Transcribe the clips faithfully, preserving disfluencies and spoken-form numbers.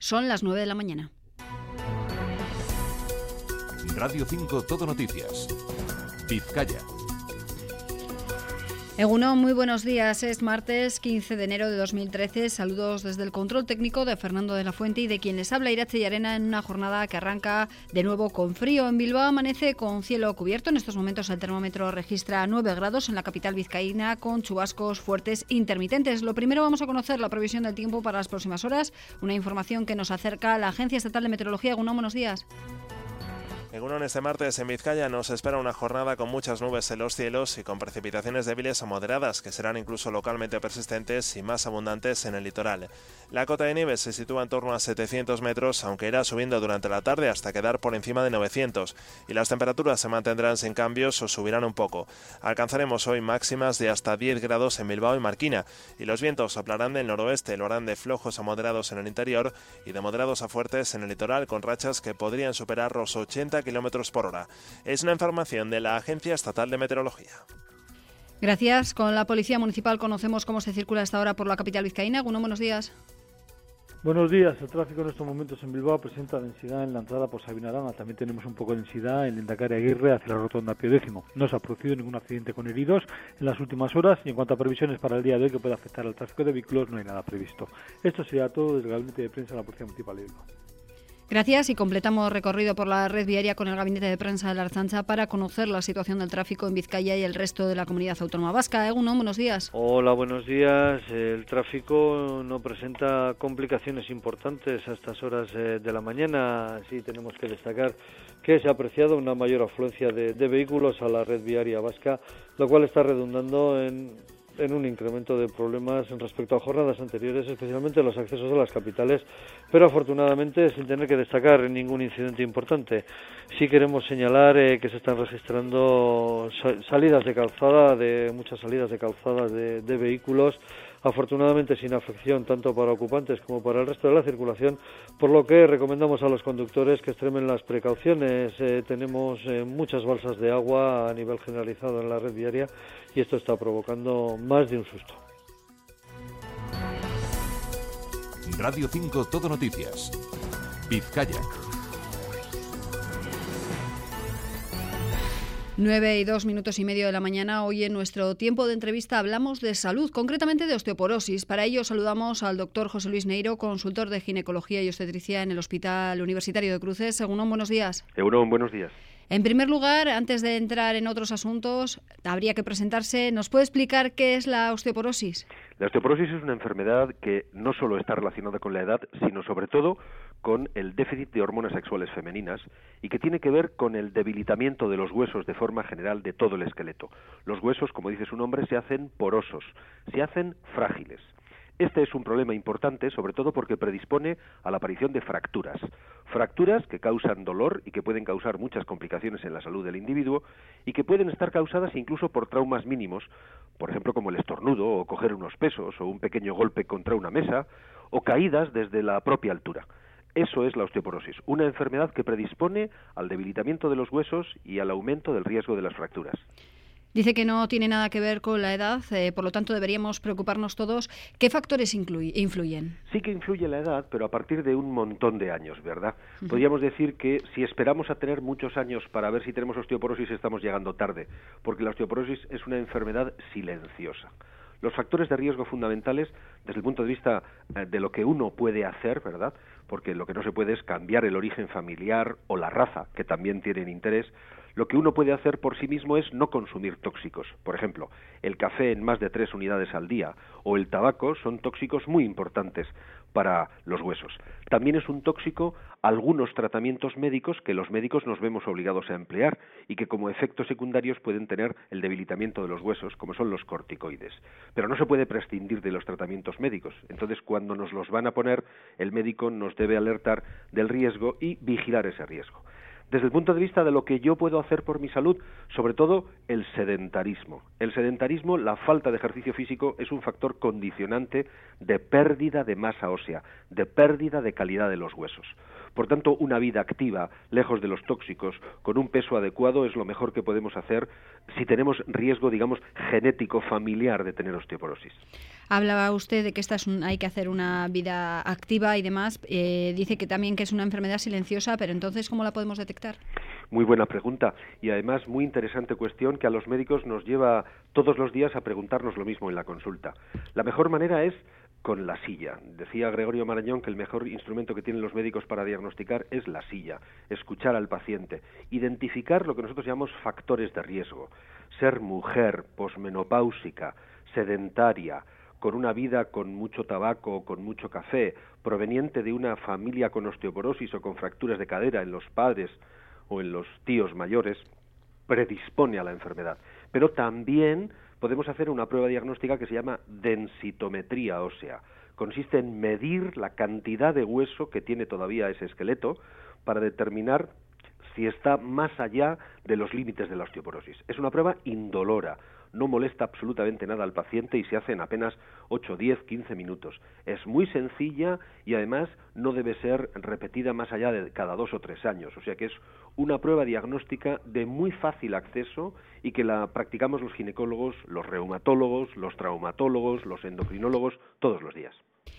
Son las nueve de la mañana. Radio cinco Todo Noticias. Vizcaya. Egunon, muy buenos días. Es martes quince de enero de dos mil trece. Saludos desde el control técnico de Fernando de la Fuente y de quien les habla Irache Llarena en una jornada que arranca de nuevo con frío. En Bilbao amanece con cielo cubierto. En estos momentos el termómetro registra nueve grados en la capital vizcaína con chubascos fuertes intermitentes. Lo primero, vamos a conocer la previsión del tiempo para las próximas horas. Una información que nos acerca la Agencia Estatal de Meteorología. Egunon, buenos días. Egunon, este martes en Vizcaya nos espera una jornada con muchas nubes en los cielos y con precipitaciones débiles a moderadas que serán incluso localmente persistentes y más abundantes en el litoral. La cota de nieve se sitúa en torno a setecientos metros, aunque irá subiendo durante la tarde hasta quedar por encima de novecientos, y las temperaturas se mantendrán sin cambios o subirán un poco. Alcanzaremos hoy máximas de hasta diez grados en Bilbao y Marquina, y los vientos soplarán del noroeste, lo harán de flojos a moderados en el interior y de moderados a fuertes en el litoral, con rachas que podrían superar los ochenta kilómetros por hora. Es una información de la Agencia Estatal de Meteorología. Gracias. Con la Policía Municipal conocemos cómo se circula hasta ahora por la capital vizcaína. Egunon, buenos días. Buenos días. El tráfico en estos momentos en Bilbao presenta densidad en la entrada por Sabinarana. También tenemos un poco de densidad en Lehendakari Aguirre hacia la rotonda Pío X. No se ha producido ningún accidente con heridos en las últimas horas y en cuanto a previsiones para el día de hoy que pueda afectar al tráfico de vehículos no hay nada previsto. Esto sería todo desde el Gabinete de Prensa de la Policía Municipal de Bilbao. Gracias, y completamos recorrido por la red viaria con el Gabinete de Prensa de la Ertzaintza para conocer la situación del tráfico en Vizcaya y el resto de la comunidad autónoma vasca. Egunon, buenos días. Hola, buenos días. El tráfico no presenta complicaciones importantes a estas horas eh, de la mañana. Sí tenemos que destacar que se ha apreciado una mayor afluencia de, de vehículos a la red viaria vasca, lo cual está redundando en... en un incremento de problemas respecto a jornadas anteriores, especialmente en los accesos a las capitales, pero afortunadamente sin tener que destacar ningún incidente importante. Sí queremos señalar eh, que se están registrando salidas de calzada, de muchas salidas de calzada de, de vehículos, afortunadamente sin afección tanto para ocupantes como para el resto de la circulación, por lo que recomendamos a los conductores que extremen las precauciones. Eh, tenemos eh, muchas balsas de agua a nivel generalizado en la red viaria y esto está provocando más de un susto. Radio cinco Todo Noticias. Vizcaya. Nueve y dos minutos y medio de la mañana. Hoy en nuestro tiempo de entrevista hablamos de salud, concretamente de osteoporosis. Para ello saludamos al doctor José Luis Neiro, consultor de ginecología y obstetricia en el Hospital Universitario de Cruces. Egunon, buenos días. Egunon, buenos días. En primer lugar, antes de entrar en otros asuntos, habría que presentarse. ¿Nos puede explicar qué es la osteoporosis? La osteoporosis es una enfermedad que no solo está relacionada con la edad, sino sobre todo con el déficit de hormonas sexuales femeninas y que tiene que ver con el debilitamiento de los huesos de forma general de todo el esqueleto. Los huesos, como dice su nombre, se hacen porosos, se hacen frágiles. Este es un problema importante, sobre todo porque predispone a la aparición de fracturas. Fracturas que causan dolor y que pueden causar muchas complicaciones en la salud del individuo y que pueden estar causadas incluso por traumas mínimos, por ejemplo como el estornudo o coger unos pesos o un pequeño golpe contra una mesa o caídas desde la propia altura. Eso es la osteoporosis, una enfermedad que predispone al debilitamiento de los huesos y al aumento del riesgo de las fracturas. Dice que no tiene nada que ver con la edad, eh, por lo tanto deberíamos preocuparnos todos. ¿Qué factores incluye, influyen? Sí que influye la edad, pero a partir de un montón de años, ¿verdad? Uh-huh. Podríamos decir que si esperamos a tener muchos años para ver si tenemos osteoporosis, estamos llegando tarde, porque la osteoporosis es una enfermedad silenciosa. Los factores de riesgo fundamentales, desde el punto de vista eh, de lo que uno puede hacer, ¿verdad?, porque lo que no se puede es cambiar el origen familiar o la raza, que también tienen interés. Lo que uno puede hacer por sí mismo es no consumir tóxicos. Por ejemplo, el café en más de tres unidades al día o el tabaco son tóxicos muy importantes para los huesos. También es un tóxico algunos tratamientos médicos que los médicos nos vemos obligados a emplear y que como efectos secundarios pueden tener el debilitamiento de los huesos, como son los corticoides. Pero no se puede prescindir de los tratamientos médicos. Entonces, cuando nos los van a poner, el médico nos debe alertar del riesgo y vigilar ese riesgo. Desde el punto de vista de lo que yo puedo hacer por mi salud, sobre todo el sedentarismo. El sedentarismo, la falta de ejercicio físico, es un factor condicionante de pérdida de masa ósea, de pérdida de calidad de los huesos. Por tanto, una vida activa, lejos de los tóxicos, con un peso adecuado es lo mejor que podemos hacer si tenemos riesgo, digamos, genético familiar de tener osteoporosis. Hablaba usted de que esta es un, hay que hacer una vida activa y demás. Eh, dice que también que es una enfermedad silenciosa, pero entonces, ¿cómo la podemos detectar? Muy buena pregunta y además muy interesante cuestión que a los médicos nos lleva todos los días a preguntarnos lo mismo en la consulta. La mejor manera es con la silla. Decía Gregorio Marañón que el mejor instrumento que tienen los médicos para diagnosticar es la silla, escuchar al paciente, identificar lo que nosotros llamamos factores de riesgo. Ser mujer, posmenopáusica, sedentaria, con una vida con mucho tabaco o con mucho café, proveniente de una familia con osteoporosis o con fracturas de cadera en los padres o en los tíos mayores, predispone a la enfermedad. Pero también podemos hacer una prueba diagnóstica que se llama densitometría ósea. Consiste en medir la cantidad de hueso que tiene todavía ese esqueleto para determinar si está más allá de los límites de la osteoporosis. Es una prueba indolora, no molesta absolutamente nada al paciente y se hace en apenas ocho, diez, quince minutos. Es muy sencilla y además no debe ser repetida más allá de cada dos o tres años. O sea que es una prueba diagnóstica de muy fácil acceso y que la practicamos los ginecólogos, los reumatólogos, los traumatólogos, los endocrinólogos todos los días.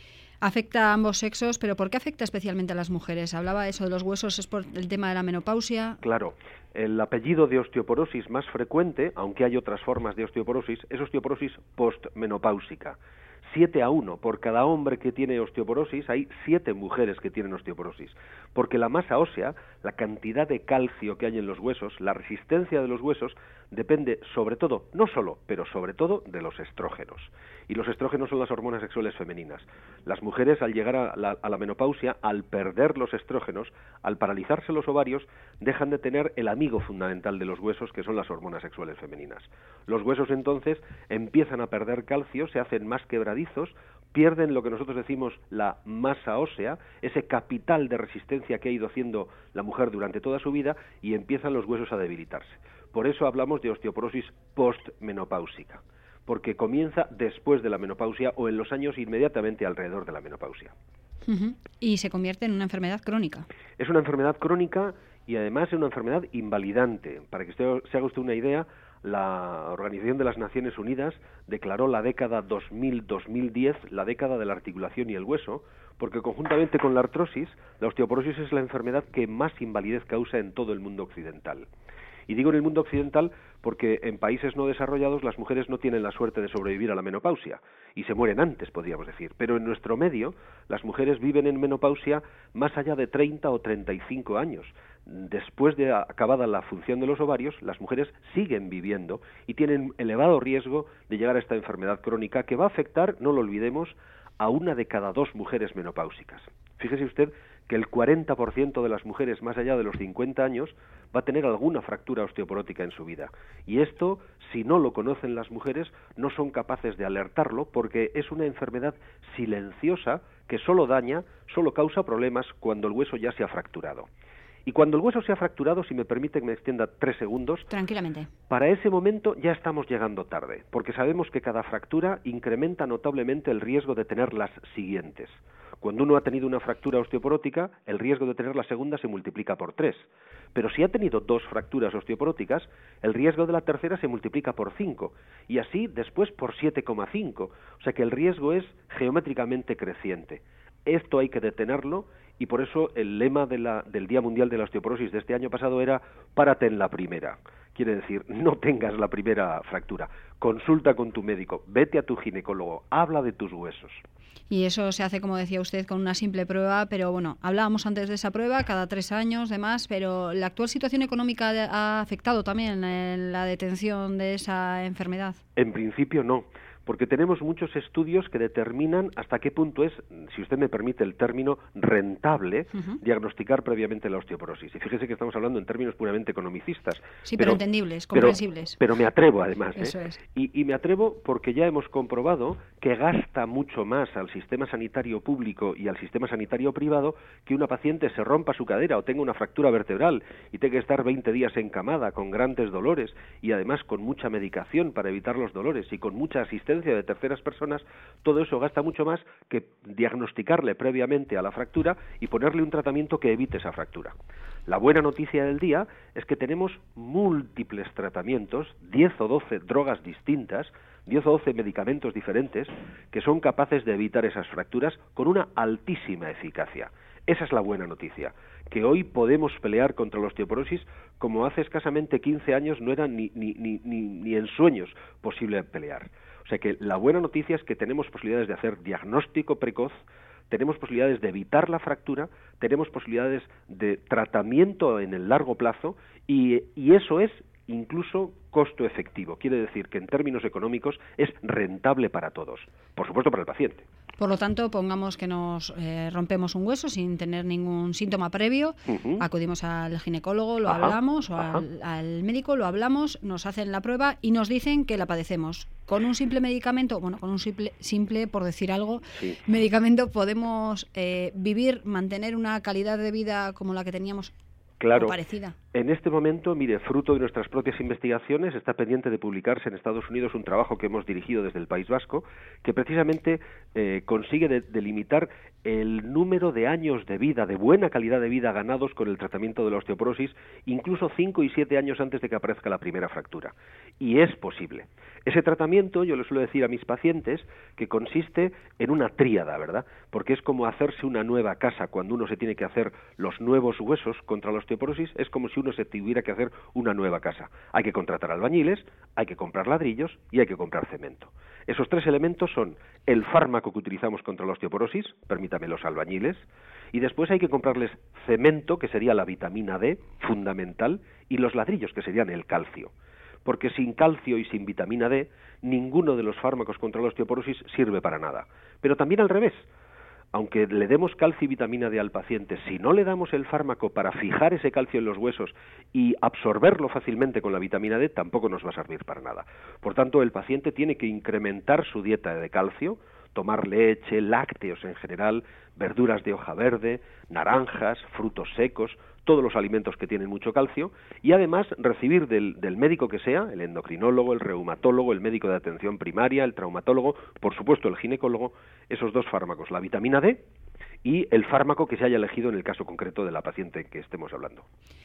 Afecta a ambos sexos, pero ¿por qué afecta especialmente a las mujeres? Hablaba eso de los huesos, ¿es por el tema de la menopausia? Claro, el apellido de osteoporosis más frecuente, aunque hay otras formas de osteoporosis, es osteoporosis postmenopáusica. siete a uno, por cada hombre que tiene osteoporosis hay siete mujeres que tienen osteoporosis, porque la masa ósea, la cantidad de calcio que hay en los huesos, la resistencia de los huesos, depende sobre todo, no solo, pero sobre todo de los estrógenos. Y los estrógenos son las hormonas sexuales femeninas. Las mujeres, al llegar a la, a la menopausia, al perder los estrógenos, al paralizarse los ovarios, dejan de tener el amigo fundamental de los huesos, que son las hormonas sexuales femeninas. Los huesos entonces empiezan a perder calcio, se hacen más quebradizos, pierden lo que nosotros decimos la masa ósea, ese capital de resistencia que ha ido haciendo la mujer durante toda su vida, y empiezan los huesos a debilitarse. Por eso hablamos de osteoporosis postmenopáusica, porque comienza después de la menopausia o en los años inmediatamente alrededor de la menopausia. Uh-huh. Y se convierte en una enfermedad crónica. Es una enfermedad crónica y además es una enfermedad invalidante. Para que usted, se haga usted una idea, la Organización de las Naciones Unidas declaró la década dos mil a dos mil diez la década de la articulación y el hueso, porque conjuntamente con la artrosis, la osteoporosis es la enfermedad que más invalidez causa en todo el mundo occidental. Y digo en el mundo occidental porque en países no desarrollados las mujeres no tienen la suerte de sobrevivir a la menopausia y se mueren antes, podríamos decir. Pero en nuestro medio las mujeres viven en menopausia más allá de treinta o treinta y cinco años. Después de acabada la función de los ovarios, las mujeres siguen viviendo y tienen elevado riesgo de llegar a esta enfermedad crónica que va a afectar, no lo olvidemos, a una de cada dos mujeres menopáusicas. Fíjese usted que el cuarenta por ciento de las mujeres más allá de los cincuenta años va a tener alguna fractura osteoporótica en su vida. Y esto, si no lo conocen las mujeres, no son capaces de alertarlo porque es una enfermedad silenciosa que solo daña, solo causa problemas cuando el hueso ya se ha fracturado. Y cuando el hueso se ha fracturado, si me permite que me extienda tres segundos, tranquilamente, para ese momento ya estamos llegando tarde, porque sabemos que cada fractura incrementa notablemente el riesgo de tener las siguientes. Cuando uno ha tenido una fractura osteoporótica, el riesgo de tener la segunda se multiplica por tres. Pero si ha tenido dos fracturas osteoporóticas, el riesgo de la tercera se multiplica por cinco, y así después por siete coma cinco. O sea que el riesgo es geométricamente creciente. Esto hay que detenerlo, y por eso el lema de la, del Día Mundial de la Osteoporosis de este año pasado era «Párate en la primera». Quiere decir, no tengas la primera fractura, consulta con tu médico, vete a tu ginecólogo, habla de tus huesos. Y eso se hace, como decía usted, con una simple prueba, pero bueno, hablábamos antes de esa prueba, cada tres años, demás, pero la actual situación económica ha afectado también en la detención de esa enfermedad. En principio no, porque tenemos muchos estudios que determinan hasta qué punto es, si usted me permite el término, rentable uh-huh. diagnosticar previamente la osteoporosis. Y fíjese que estamos hablando en términos puramente economicistas. Sí, pero, pero entendibles, comprensibles. Pero, pero me atrevo además. Eso ¿eh? es. Y, y me atrevo porque ya hemos comprobado que gasta mucho más al sistema sanitario público y al sistema sanitario privado que una paciente se rompa su cadera o tenga una fractura vertebral y tenga que estar veinte días encamada con grandes dolores y además con mucha medicación para evitar los dolores y con mucha asistencia asistencia de terceras personas, todo eso gasta mucho más que diagnosticarle previamente a la fractura y ponerle un tratamiento que evite esa fractura. La buena noticia del día es que tenemos múltiples tratamientos, diez o doce drogas distintas, diez o doce medicamentos diferentes que son capaces de evitar esas fracturas con una altísima eficacia. Esa es la buena noticia, que hoy podemos pelear contra la osteoporosis como hace escasamente quince años no era ni, ni, ni, ni, ni en sueños posible pelear. O sea que la buena noticia es que tenemos posibilidades de hacer diagnóstico precoz, tenemos posibilidades de evitar la fractura, tenemos posibilidades de tratamiento en el largo plazo y, y eso es incluso costo efectivo. Quiere decir que en términos económicos es rentable para todos, por supuesto para el paciente. Por lo tanto, pongamos que nos eh, rompemos un hueso sin tener ningún síntoma previo, uh-huh. acudimos al ginecólogo, lo ajá, hablamos, o al, al médico, lo hablamos, nos hacen la prueba y nos dicen que la padecemos. Con un simple medicamento, bueno, con un simple, simple por decir algo, sí. medicamento podemos eh, vivir, mantener una calidad de vida como la que teníamos. Claro, parecida. En este momento, mire, fruto de nuestras propias investigaciones, está pendiente de publicarse en Estados Unidos un trabajo que hemos dirigido desde el País Vasco, que precisamente eh, consigue de, delimitar el número de años de vida, de buena calidad de vida ganados con el tratamiento de la osteoporosis, incluso cinco y siete años antes de que aparezca la primera fractura. Y es posible. Ese tratamiento, yo le suelo decir a mis pacientes, que consiste en una tríada, ¿verdad? Porque es como hacerse una nueva casa cuando uno se tiene que hacer los nuevos huesos contra la osteoporosis, es como si uno se tuviera que hacer una nueva casa. Hay que contratar albañiles, hay que comprar ladrillos y hay que comprar cemento. Esos tres elementos son el fármaco que utilizamos contra la osteoporosis, permítame los albañiles, y después hay que comprarles cemento, que sería la vitamina D, fundamental, y los ladrillos, que serían el calcio. Porque sin calcio y sin vitamina D, ninguno de los fármacos contra la osteoporosis sirve para nada. Pero también al revés. Aunque le demos calcio y vitamina D al paciente, si no le damos el fármaco para fijar ese calcio en los huesos y absorberlo fácilmente con la vitamina D, tampoco nos va a servir para nada. Por tanto, el paciente tiene que incrementar su dieta de calcio, tomar leche, lácteos en general, verduras de hoja verde, naranjas, frutos secos, todos los alimentos que tienen mucho calcio, y además recibir del, del médico que sea, el endocrinólogo, el reumatólogo, el médico de atención primaria, el traumatólogo, por supuesto el ginecólogo, esos dos fármacos, la vitamina D y el fármaco que se haya elegido en el caso concreto de la paciente que estemos hablando.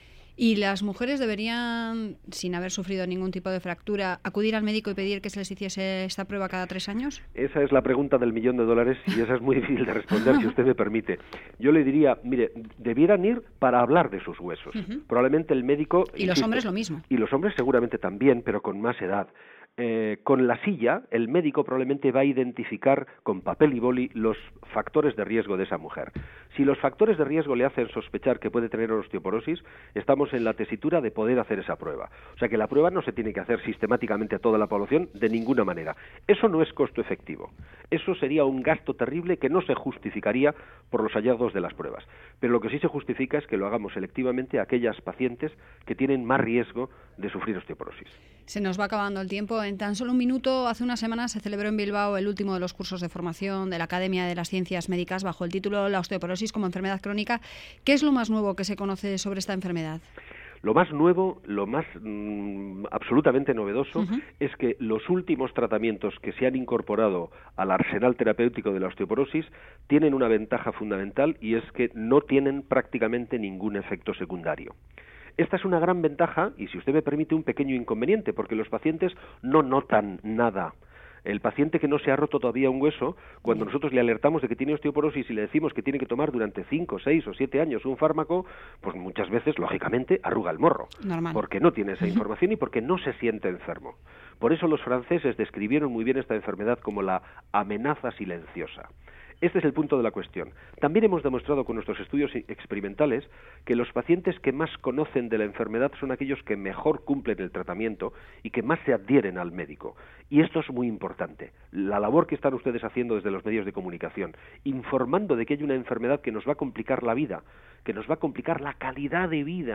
¿Y las mujeres deberían, sin haber sufrido ningún tipo de fractura, acudir al médico y pedir que se les hiciese esta prueba cada tres años? Esa es la pregunta del millón de dólares y esa es muy difícil de responder, si usted me permite. Yo le diría, mire, debieran ir para hablar de sus huesos. Uh-huh. Probablemente el médico... Y insisto, los hombres lo mismo. Y los hombres seguramente también, pero con más edad. Eh, con la silla, el médico probablemente va a identificar con papel y boli los factores de riesgo de esa mujer. Si los factores de riesgo le hacen sospechar que puede tener osteoporosis, estamos en la tesitura de poder hacer esa prueba. O sea que la prueba no se tiene que hacer sistemáticamente a toda la población de ninguna manera. Eso no es costo efectivo. Eso sería un gasto terrible que no se justificaría por los hallazgos de las pruebas. Pero lo que sí se justifica es que lo hagamos selectivamente a aquellas pacientes que tienen más riesgo de sufrir osteoporosis. Se nos va acabando el tiempo. En tan solo un minuto, hace unas semanas se celebró en Bilbao el último de los cursos de formación de la Academia de las Ciencias Médicas bajo el título La osteoporosis como enfermedad crónica. ¿Qué es lo más nuevo que se conoce sobre esta enfermedad? Lo más nuevo, lo más mmm, absolutamente novedoso, uh-huh. es que los últimos tratamientos que se han incorporado al arsenal terapéutico de la osteoporosis tienen una ventaja fundamental y es que no tienen prácticamente ningún efecto secundario. Esta es una gran ventaja y, si usted me permite, un pequeño inconveniente, porque los pacientes no notan nada. El paciente que no se ha roto todavía un hueso, cuando nosotros le alertamos de que tiene osteoporosis y le decimos que tiene que tomar durante cinco, seis o siete años un fármaco, pues muchas veces, lógicamente, arruga el morro. Normal. Porque no tiene esa información y porque no se siente enfermo. Por eso los franceses describieron muy bien esta enfermedad como la amenaza silenciosa. Este es el punto de la cuestión. También hemos demostrado con nuestros estudios experimentales que los pacientes que más conocen de la enfermedad son aquellos que mejor cumplen el tratamiento y que más se adhieren al médico. Y esto es muy importante. La labor que están ustedes haciendo desde los medios de comunicación, informando de que hay una enfermedad que nos va a complicar la vida, que nos va a complicar la calidad de vida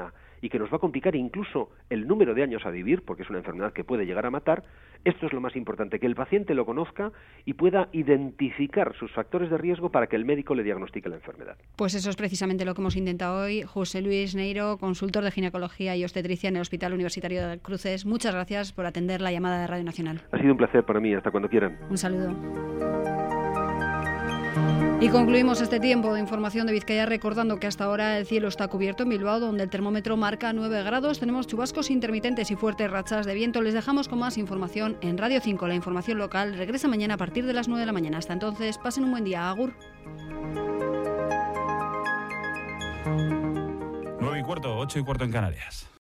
y que nos va a complicar incluso el número de años a vivir, porque es una enfermedad que puede llegar a matar, esto es lo más importante, que el paciente lo conozca y pueda identificar sus factores de riesgo para que el médico le diagnostique la enfermedad. Pues eso es precisamente lo que hemos intentado hoy. José Luis Neiro, consultor de ginecología y obstetricia en el Hospital Universitario de Cruces. Muchas gracias por atender la llamada de Radio Nacional. Ha sido un placer para mí, hasta cuando quieran. Un saludo. Y concluimos este tiempo de información de Vizcaya recordando que hasta ahora el cielo está cubierto en Bilbao, donde el termómetro marca nueve grados. Tenemos chubascos intermitentes y fuertes rachas de viento. Les dejamos con más información en Radio cinco. La información local regresa mañana a partir de las nueve de la mañana. Hasta entonces, pasen un buen día. Agur. nueve y cuarto, ocho y cuarto en Canarias.